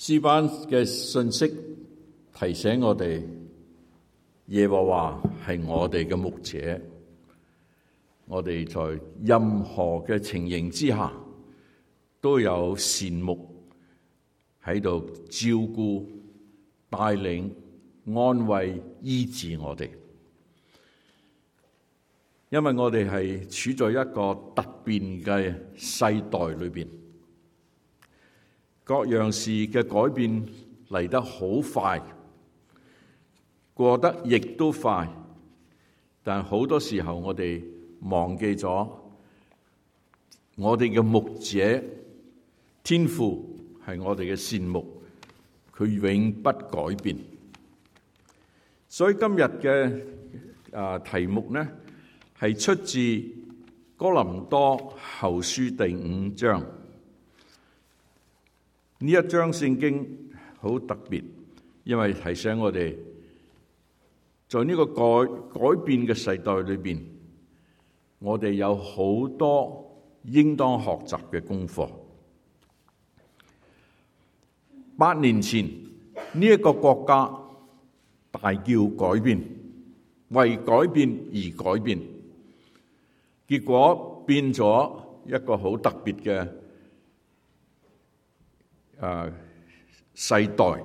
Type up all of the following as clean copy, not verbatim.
詩班嘅信息提醒我哋，耶和華係我哋嘅牧者，我哋在任何嘅情形之下都有善牧喺度照顧、帶領、安慰、醫治我哋。因為我哋係處在一個突變嘅世代裏邊，各樣事嘅改變嚟得好快，過得亦都快，但好多時候我哋忘記咗我哋嘅牧者天父係我哋嘅善牧，佢永不改變。所以今日嘅題目呢，係出自哥林多後書第5章。呢一章聖經好特別，因為提醒我哋，在呢個改變嘅世代裏邊，我哋有好多應當學習嘅功課。8年前呢一個國家大叫改變，為改變而改變，結果變咗一個好特別嘅世代。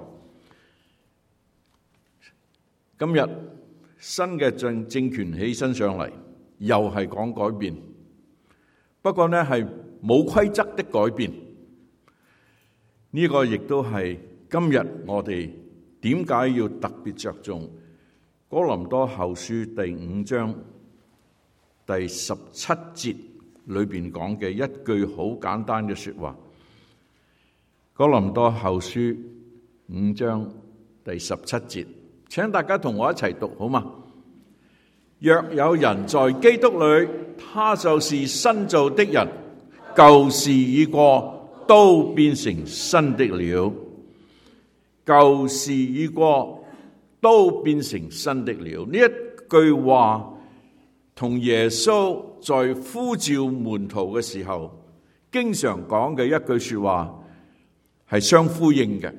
今日新嘅政權起身上嚟，又係講改變，不過呢係冇規則的改變。呢個亦都係今日我哋點解要特別着重哥林多後書第5章第17節裏邊講嘅一句好簡單嘅說話。哥林多後書5章第17節，請大家同我一齊讀好嗎？若有人在基督裏，他就是新造的人，舊事已過，都變成新的了。舊事已過，都變成新的了。呢一句話同耶穌在呼召門徒嘅時候經常講嘅一句說話係相呼應嘅。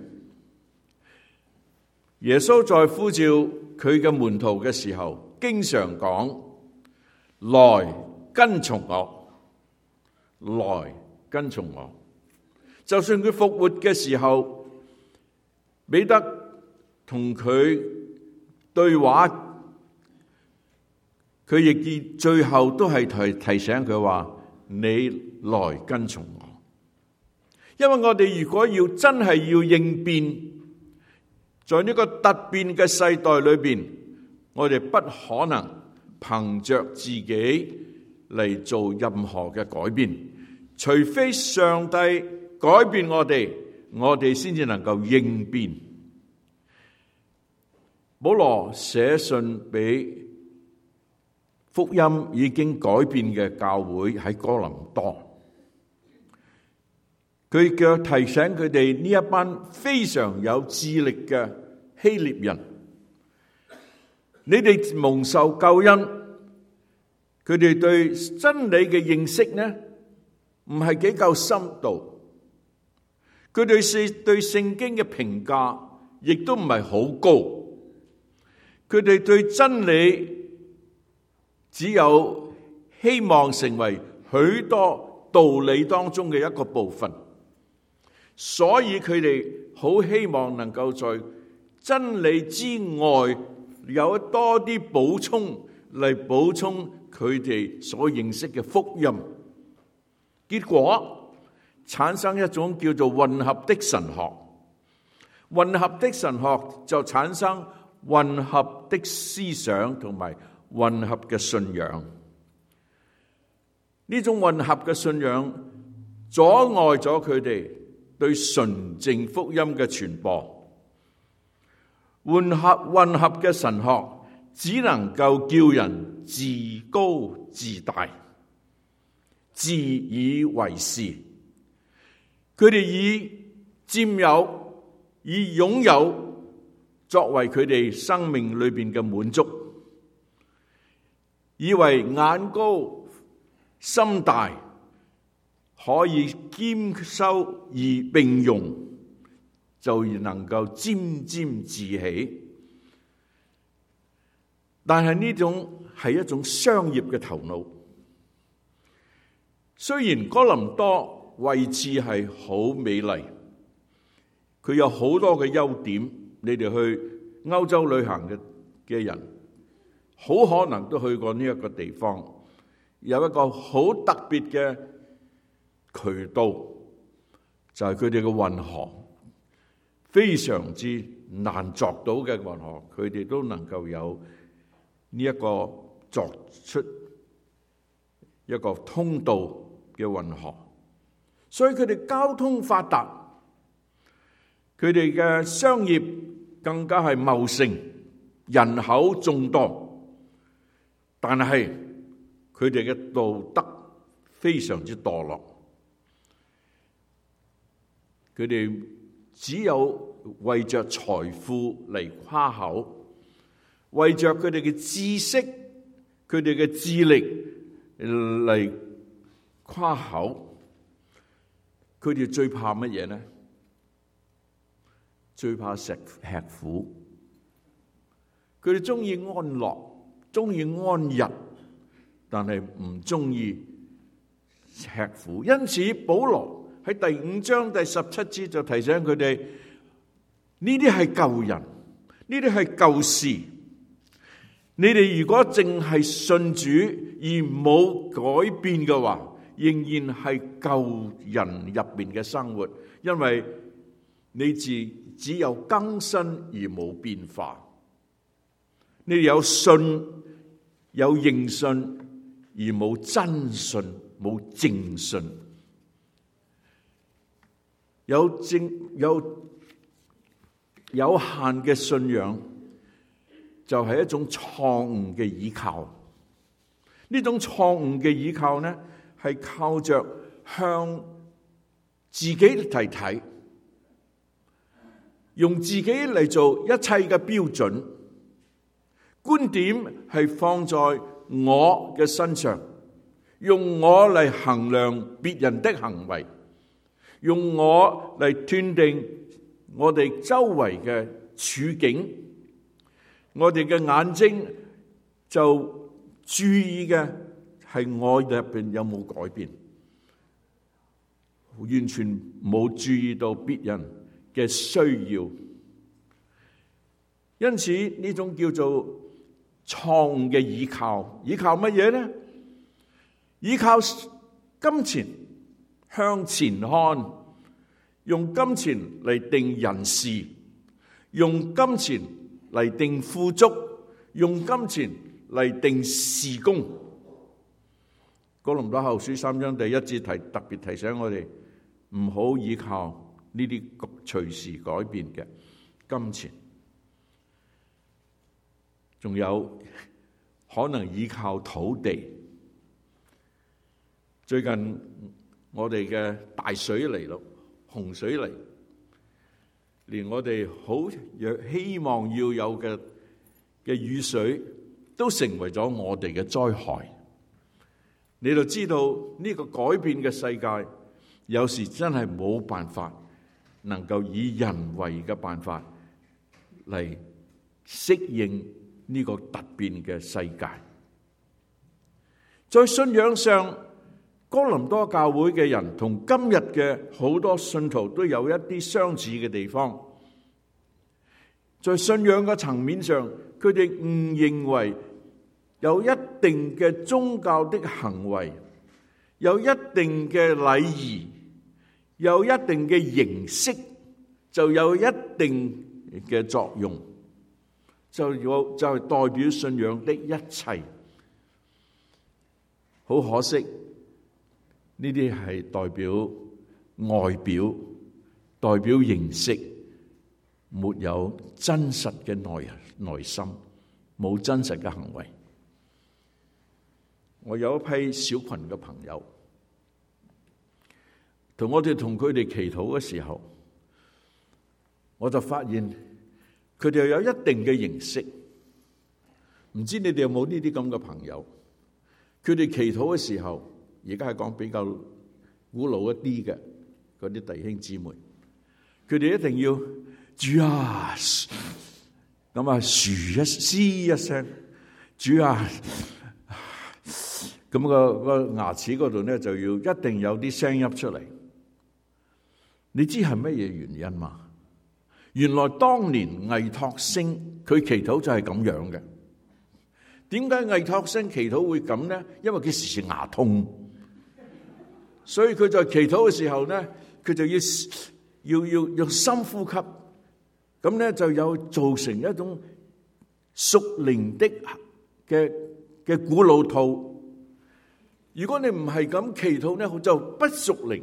耶穌在呼召佢嘅門徒嘅時候，經常講：來跟從我，來跟從我。就算佢復活嘅時候，彼得同佢對話，佢亦最後都係提醒佢話：你來跟從我。因為我哋如果要真係要應變，在呢個突變嘅世代裏邊，我哋不可能憑着自己嚟做任何嘅改變，除非上帝改變我哋先至能夠應變。保羅寫信俾福音已經改變嘅教會喺哥林多，佢嘅提醒佢哋呢一班非常有智力嘅希臘人，你哋蒙受救恩，佢哋對真理嘅認識呢，唔係幾夠深度，佢哋對聖經嘅評價亦都唔係好高，佢哋對真理只有希望成為許多道理當中嘅一個部分，所以佢哋好希望能夠在真理之外有多啲補充，嚟補充佢哋所認識嘅福音。結果產生一種叫做混合的神學，混合的神學就產生混合的思想同埋混合嘅信仰。呢種混合嘅信仰阻礙咗佢哋對純正福音嘅傳播。混合嘅神學只能夠叫人自高自大，自以為是。佢哋以佔有、以擁有作為佢哋生命裏邊嘅滿足，以為眼高心大可以兼收而並用， 就能夠沾沾自喜。但係呢種係一種商業嘅頭腦。雖然哥林多位置係好美麗，佢有好多嘅優點，你哋去歐洲旅行嘅人，好可能都去過呢一個地方，有一個好特別嘅渠道，就係佢哋嘅運河，非常之難作到嘅運河，佢哋都能夠有呢一個作出一個通道嘅運河，所以佢哋交通發達，佢哋嘅商業更加係茂盛，人口眾多，但係佢哋嘅道德非常之墮落，佢哋只有為着財富嚟誇口，為着佢哋嘅知識、佢哋嘅智力嚟誇口。佢哋最怕乜嘢呢？最怕吃苦。佢哋中意安樂，中意安逸，但係唔中意吃苦。因此保羅喺第5章第17節就提醒佢哋，呢啲係舊人，呢啲係舊事。你哋如果淨係信主而冇改變嘅話，仍然係舊人入邊嘅生活，因為你只有更新而冇變化。你有信，有認信，而冇真信，冇正信。有限嘅信仰，就係一種錯誤嘅依靠。呢種錯誤嘅依靠呢，係靠着向自己嚟睇，用自己嚟做一切嘅標準，觀點係放在我嘅身上，用我嚟衡量別人的行為，用我嚟斷定我哋周圍嘅處境。我哋嘅眼睛就注意嘅係我入邊有冇改變，完全冇注意到別人嘅需要。因此呢種叫做錯誤嘅倚靠，倚靠乜嘢呢？倚靠金錢，向前看，用金錢嚟定人事，用金錢嚟定富足，用金錢嚟定事工。哥林多後書3章第1節特別提醒我哋，唔好依靠呢啲隨時改變嘅金錢，仲有可能依靠土地。最近我哋嘅大水嚟咯，洪水嚟，連我哋好希望要有嘅雨水都成為咗我哋嘅災害。你就知道呢個改變嘅世界，有時真係冇辦法能夠以人為嘅辦法嚟適應呢個突變嘅世界。在信仰上，哥林多教會嘅人同今日嘅好多信徒都有一啲相似嘅地方。在信仰嘅層面上，佢哋誤認為有一定嘅宗教的行為，有一定嘅禮儀，有一定嘅形式，就有一定嘅作用，就係代表信仰的一切。好可惜，呢啲係代表外表，代表形式，沒有真實嘅內心，冇真實嘅行為。我有一批小群嘅朋友，我哋同佢哋祈禱嘅時候，我就發現佢哋有一定嘅形式。唔知你哋有冇呢啲咁嘅朋友？佢哋祈禱嘅時候，而家係講比較古老一啲嘅嗰啲弟兄姊妹， 佢哋一定要主啊，咁啊，嘶一聲，主啊，咁個牙齒嗰度咧就要一定有啲聲音出嚟。你知係乜嘢原因嘛？原來當年魏托星佢祈禱就係咁樣嘅。點解魏托星祈禱會咁咧？因為佢時時牙痛，所以佢在祈禱嘅時候咧，佢就要深呼吸，咁咧就有造成一種屬靈嘅古老套。如果你唔係咁祈禱咧，就不屬靈。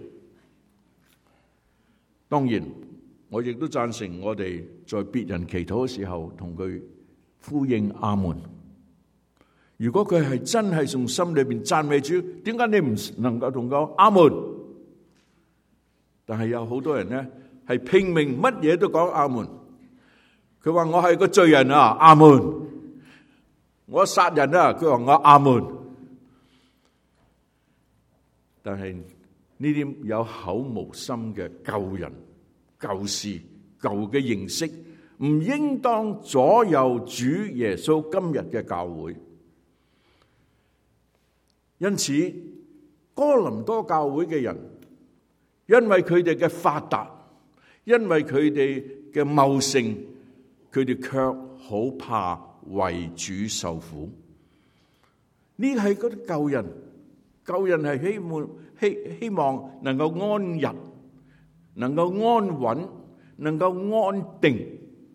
當然，我亦都贊成我哋在別人祈禱嘅時候，同佢呼應阿門。如果佢係真係從心裏邊讚美主，點解你唔能夠同佢阿門？但係有好多人咧係拼命乜嘢都講阿門。佢話我係個罪人啊，阿門。我殺人啊，佢話我阿門。但係呢啲有口無心嘅舊人、舊事、舊嘅認識，唔應當左右主耶穌今日嘅教會。因此，哥林多教會嘅人，因為佢哋嘅發達，因為佢哋嘅茂盛，佢哋卻好怕為主受苦。呢係嗰啲舊人。舊人係希望能夠安逸，能夠安穩，能夠安定。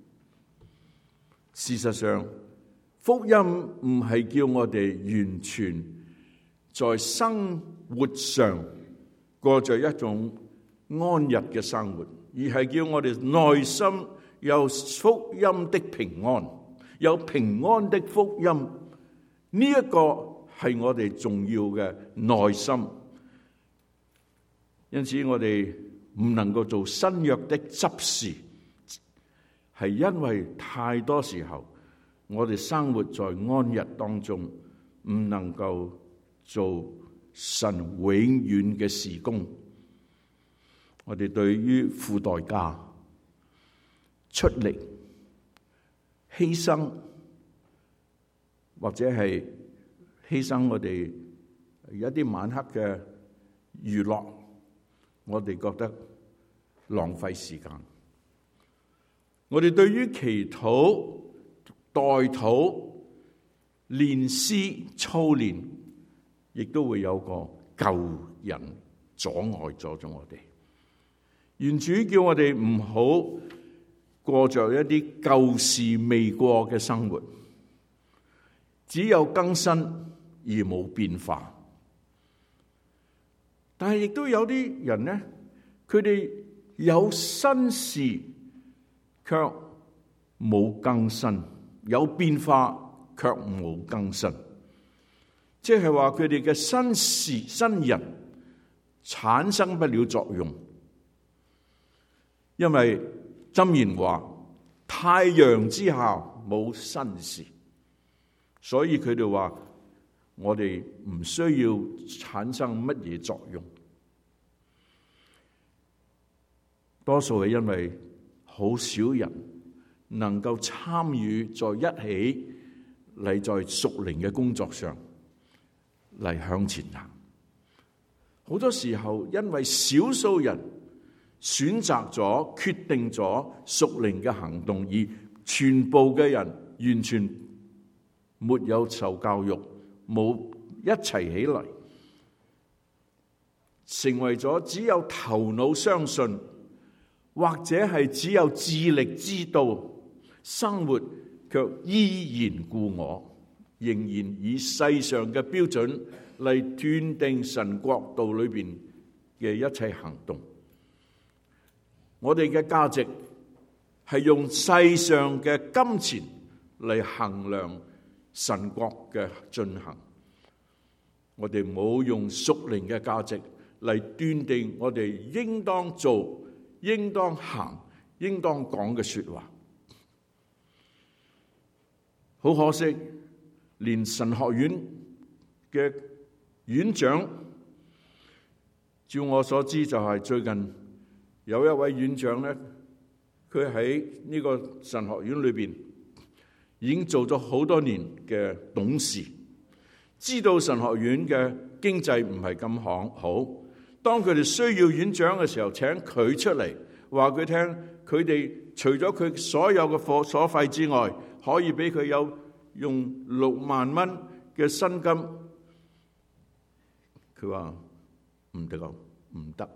事實上，福音唔係叫我哋完全在生活上過着一種安逸嘅生活，而係叫我哋內心有福音的平安，有平安的福音。呢一個係我哋重要嘅內心，因此我哋唔能夠做新約的執事，係因為太多時候我哋生活在安逸當中，唔能夠做神永遠嘅事工。我哋對於付代價、出力、犧牲，或者係犧牲我哋一啲晚黑嘅娛樂，我哋覺得浪費時間。我哋對於祈禱、代禱、練詩、操練，亦都會有個舊人阻礙咗我哋。願主叫我哋唔好過着一啲舊事未過嘅生活，只有更新而冇變化。但係亦都有啲人呢，佢哋有新事卻冇更新，有變化卻冇更新，即係話佢哋嘅新事新人產生不了作用。因為箴言話太陽之下冇新事，所以佢哋話我哋唔需要產生乜嘢作用。多數係因為好少人能夠參與在一起嚟，在屬靈嘅工作上嚟向前行。好多時候因為少數人選擇咗、決定咗屬靈嘅行動，而全部嘅人完全沒有受教育，冇一齊起嚟，成為咗只有頭腦相信，或者係只有智力知道，生活卻依然故我，仍然以世上嘅標準嚟斷定神國度裏邊嘅一切行動。我哋嘅價值係用世上嘅金錢嚟衡量神國嘅進行，我哋冇用屬靈嘅價值嚟斷定我哋應當做、應當行、應當講嘅說話。好可惜，連神學院嘅院長，照我所知就係最近有一位院長咧， 佢喺呢個神學院裏邊已經做咗好多年嘅董事，知道神學院嘅經濟唔係咁好。當佢哋需要院長嘅時候，請佢出嚟話佢聽，佢哋除咗佢所有嘅課所費之外，可以俾佢有用6萬蚊嘅薪金。佢話唔得，唔得，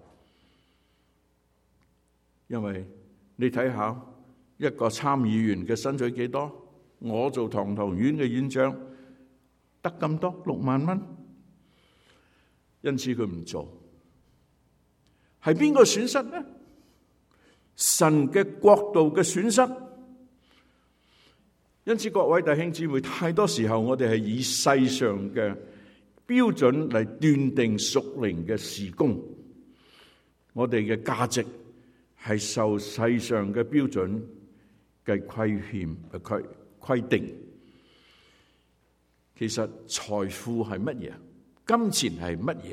因為你睇下一個參議員嘅薪水幾多？我做堂堂院嘅院長得咁多6萬蚊，因此佢唔做。係邊個損失呢？神嘅國度嘅損失。因此各位弟兄姊妹，太多時候我哋係以世上嘅標準嚟斷定屬靈嘅事工，我哋嘅價值係受世上嘅標準嘅規定。其實財富係乜嘢？金錢係乜嘢？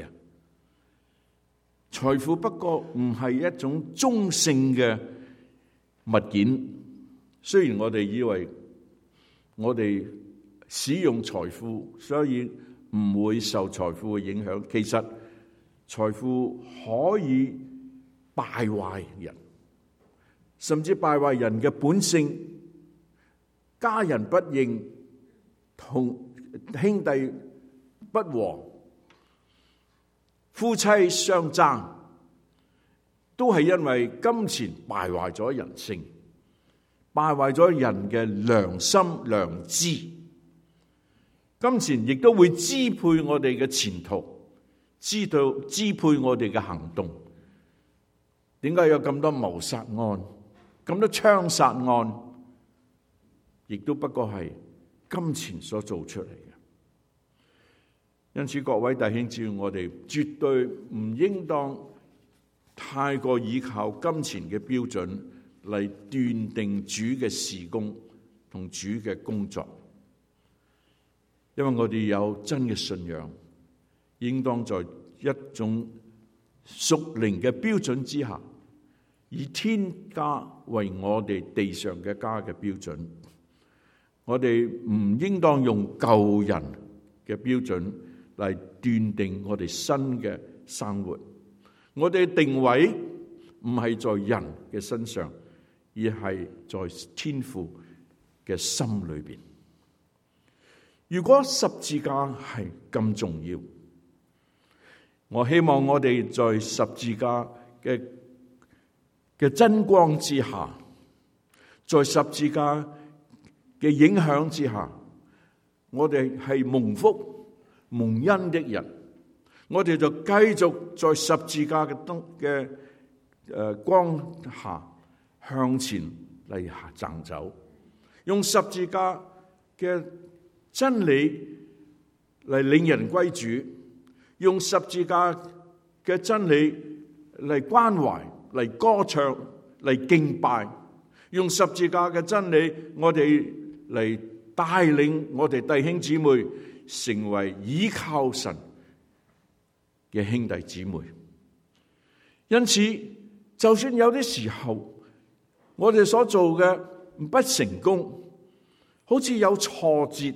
財富不過唔係一種中性嘅物件。雖然我哋以為我哋使用財富，所以唔會受財富嘅影響。其實財富可以敗壞人，甚至敗壞人嘅本性。家人不認，同兄弟不和，夫妻相爭，都係因為金錢敗壞咗人性，敗壞咗人嘅良心良知。金錢亦都會支配我哋嘅前途，支配我哋嘅行動。點解有咁多謀殺案，咁多槍殺案？亦都不過係金錢所做出嚟嘅。因此各位弟兄姊妹，我哋絕對唔應當太過依靠金錢嘅標準嚟斷定主嘅事工同主嘅工作。因為我哋有真嘅信仰，應當在一種屬靈嘅標準之下，以天家為我哋地上嘅家嘅標準。我哋唔應當用舊人嘅標準嚟斷定我哋新嘅生活。我哋定位唔係在人嘅身上，而係在天父嘅心裏邊。如果十字架係咁重要，我希望我哋在十字架嘅真光之下，在十字架嘅影響之下，我哋係蒙福蒙恩的人，我哋就繼續在十字架嘅光下向前嚟行走，用十字架嘅真理嚟領人歸主，用十字架嘅真理嚟關懷、嚟歌唱、嚟敬拜，用十字架嘅真理，我哋嚟帶領我哋弟兄姊妹成為倚靠神嘅兄弟姊妹。因此，就算有啲時候我哋所做嘅不成功，好似有挫折，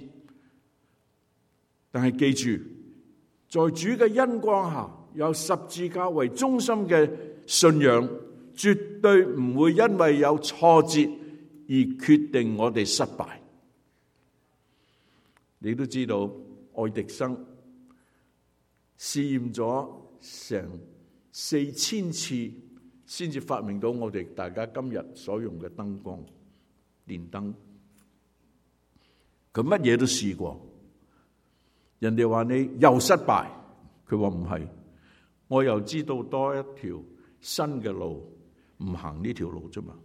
但係記住，在主嘅恩光下，有十字架為中心嘅信仰，絕對唔會因為有挫折而決定我哋失敗。你都知道，愛迪生試驗咗成4000次，先至發明到我哋大家今日所用嘅燈光、電燈。佢乜嘢都試過，人哋話你又失敗，佢話唔係，我又知道多一條新嘅路，唔行呢條路啫嘛。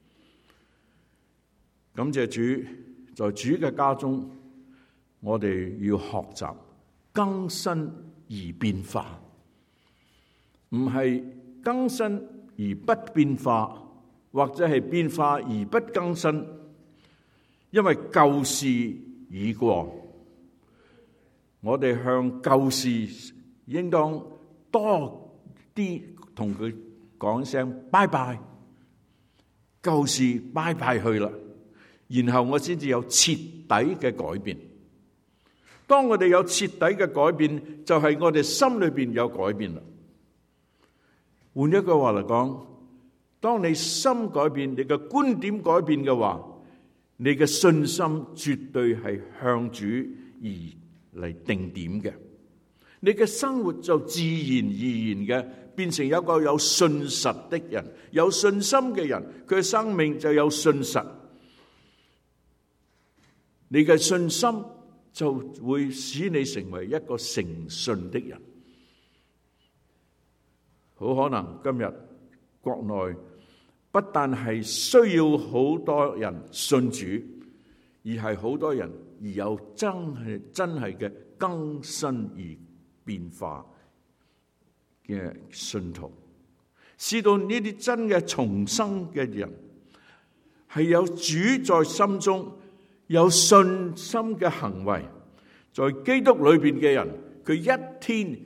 感謝主，在主嘅家中，我哋要學習更新而變化，唔係更新而不變化，或者係變化而不更新。因為舊事已過，我哋向舊事應當多啲同佢講聲拜拜， 舊事拜拜去啦，然後我先至有徹底嘅改變。當我哋有徹底嘅改變，就係我哋心裏邊有改變啦。換一句話嚟講，當你心改變，你嘅觀點改變嘅話，你嘅信心絕對係向主而嚟定點嘅。你嘅生活就自然而然嘅變成一個有信實的人，有信心嘅人，佢嘅生命就有信實。你嘅信心就會使你成為一個誠信的人。好可能今日國內不但係需要好多人信主，而係好多人而有真係嘅更新而變化嘅信徒，使到呢啲真嘅重生嘅人係有主在心中，有信心嘅行為，在基督裏邊嘅人，佢一天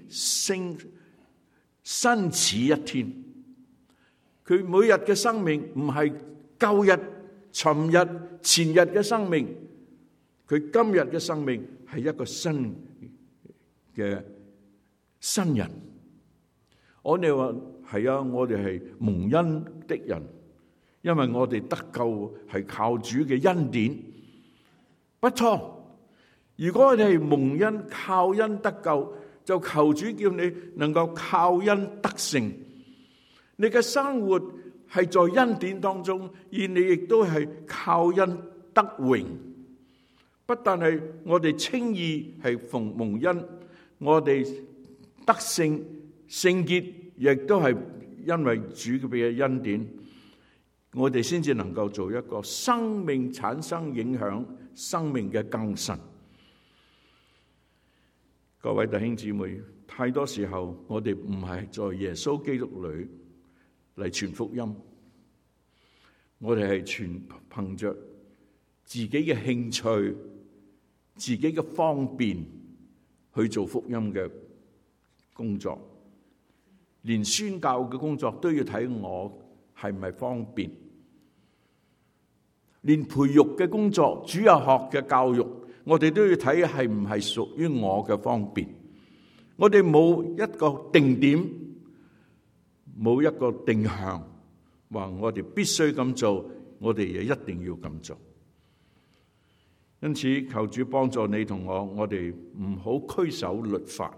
新似一天。佢每日嘅生命唔係舊日、尋日、前日嘅生命，佢今日嘅生命係一個新嘅新人。我哋話係啊，我哋係蒙恩的人，因為我哋得救係靠主嘅恩典。不錯，如果我哋係蒙恩靠恩得救，就求主叫你能夠靠恩得勝。你嘅生活係在恩典當中，而你亦都係靠恩得榮。不但係我哋稱義係蒙恩，我哋得勝聖潔，亦都係因為主嘅恩典，我哋先至能夠做一個生命產生影響、生命嘅更新。各位弟兄姊妹，太多時候我哋唔係在耶穌基督裏嚟傳福音，我哋係全憑着自己嘅興趣、自己嘅方便去做福音嘅工作，連宣教嘅工作都要睇我係唔係方便，連培育嘅工作、主日學嘅教育，我哋都要睇係唔係屬於我嘅方便。我哋冇一個定點，冇一個定向，話我哋必須咁做，我哋也一定要咁做。因此，求主幫助你同我哋唔好拘守律法，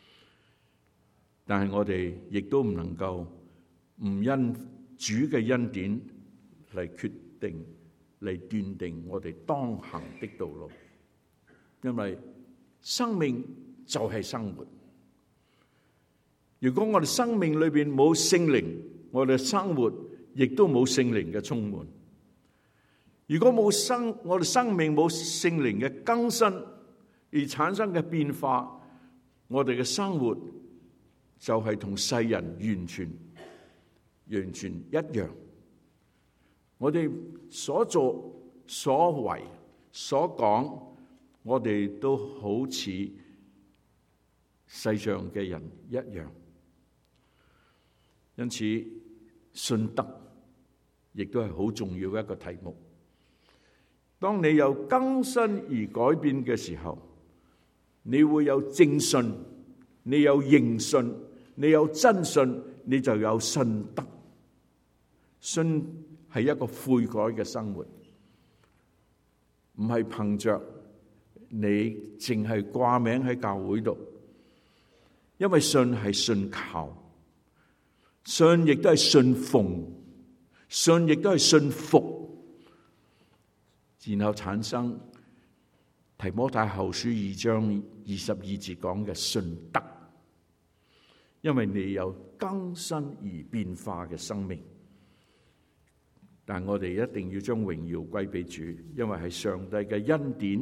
但係我哋亦都唔能夠唔因主嘅恩典嚟決定、嚟斷定我哋當行的道路。因為生命就係生活。如果我哋生命裏邊冇聖靈，我哋生活亦都冇聖靈嘅充滿。如果我哋生命冇聖靈嘅更新而產生嘅變化，我哋嘅生活就係同世人完全一樣。我哋所做所為所講，我哋都好似世上嘅人一樣。因此，信德亦都係好重要嘅一個題目。當你有更新而改變嘅時候，你會有正信，你有認信，你有真信，你就有信德。信係一個悔改嘅生活，唔係憑着你淨係掛名喺教會度，因為信係信靠。信亦都係信奉，信亦都係信服，然後產生提摩太後書2章22節講嘅信德，因為你有更新而變化嘅生命。但我哋一定要將榮耀歸俾主，因為係上帝嘅恩典。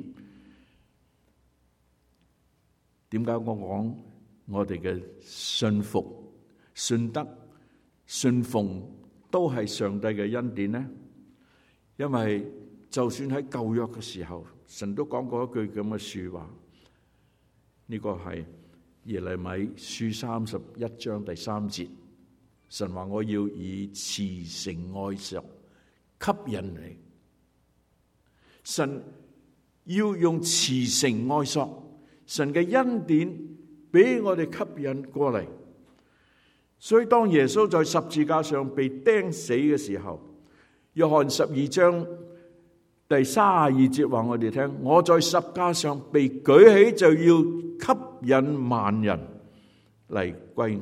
點解我講我哋嘅信服、信德、信奉都係上帝嘅恩典呢？因為就算喺舊約嘅時候，神都講過一句咁嘅說話，呢個係耶利米書31章第3節，神話我要以慈繩愛索吸引你。神要用慈繩愛索，神嘅恩典俾我哋吸引過嚟。所以當耶穌在十字架上被釘死嘅時候，約翰12章第32節話我哋聽：我在十架上被舉起，就要吸引萬人嚟歸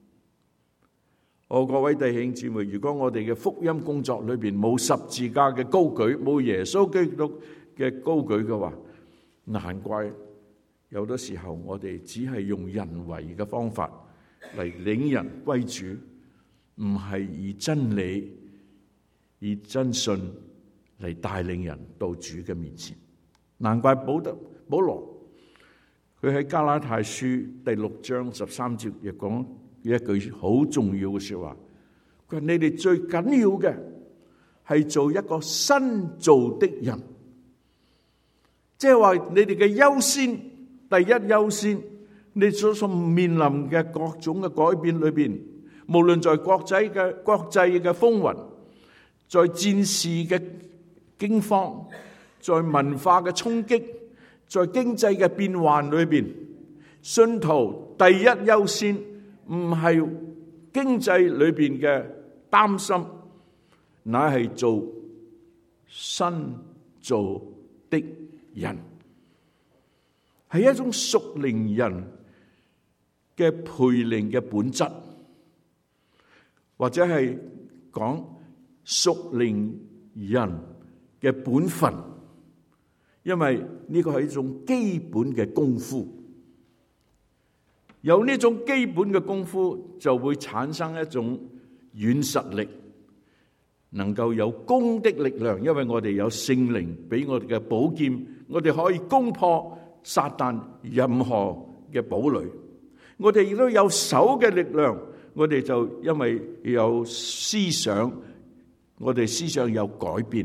我。各位弟兄姊妹，如果我哋嘅福音工作裏邊冇十字架嘅高舉，冇耶穌基督嘅高舉嘅話，難怪有啲時候我哋只係用人為嘅方法嚟領人歸主，唔係以真理、以真信嚟帶領人到主嘅面前。難怪保羅佢喺加拉太書第6章13節亦講一句好重要嘅說話，佢話：你哋最緊要嘅係做一個新造的人，即係話你哋嘅優先，第一優先，你所面臨嘅各種嘅改變裏邊，無論在國際嘅風雲，在戰事嘅驚慌，在文化嘅衝擊，在經濟嘅變幻裏邊，信徒第一優先唔係經濟裏邊嘅擔心，乃係做新造的人，係一種屬靈人嘅培靈嘅本質，或者係講屬靈人嘅本分，因為呢個係一種基本嘅功夫。有呢種基本嘅功夫，就會產生一種軟實力，能夠有攻的力量，因為我哋有聖靈俾我哋嘅寶劍，我哋可以攻破撒旦任何嘅堡壘。我哋亦都有手嘅力量，我哋就因為有思想，我哋思想有改變。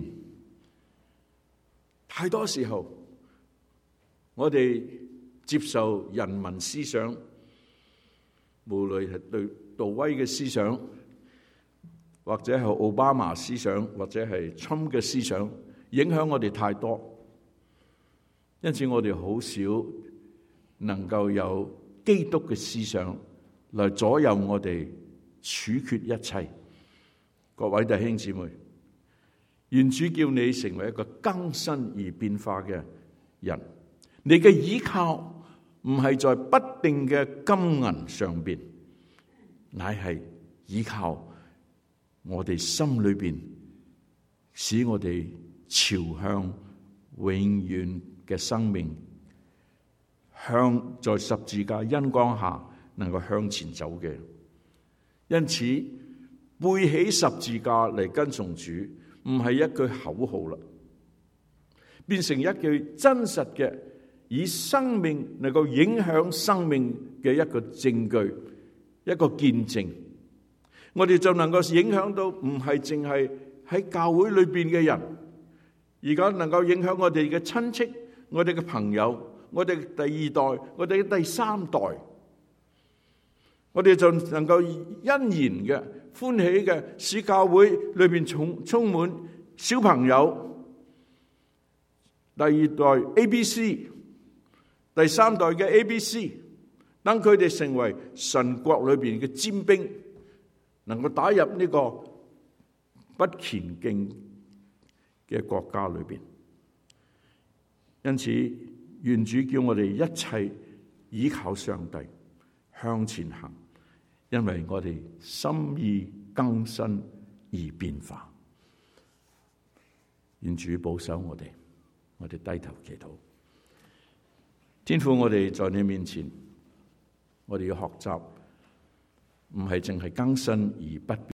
太多時候，我哋接受人民思想，無論係對杜威嘅思想，或者係奧巴馬思想，或者係川普嘅思想，影響我哋太多，因此我哋好少能夠有基督嘅思想來左右我哋處決一切。各位弟兄姊妹，願主叫你成為一個更新而變化嘅人。你嘅依靠唔係在不定嘅金銀上邊，乃係依靠我哋心裏邊，使我哋朝向永遠嘅生命，向在十字架恩光下能夠向前走嘅。因此背起十字架嚟跟從主，唔係一句口號啦，變成一句真實嘅，以生命能夠影響生命嘅一個證據，一個見證。我哋就能夠影響到唔係淨係喺教會裏邊嘅人，而家能夠影響我哋嘅親戚、我哋嘅朋友、我哋嘅第二代、我哋嘅第三代，我哋就能夠欣然嘅、歡喜嘅，使教會裏邊充滿小朋友，第二代 ABC， 第三代嘅 ABC， 等佢哋成為神國裏邊嘅尖兵，能夠打入呢個不前進嘅國家裏邊。因此，願主叫我哋一切依靠上帝向前行，因為我哋心意更新而變化。願主保守我哋，我哋低頭祈禱。天父，我哋在你面前，我哋要學習，唔係淨係更新而不變。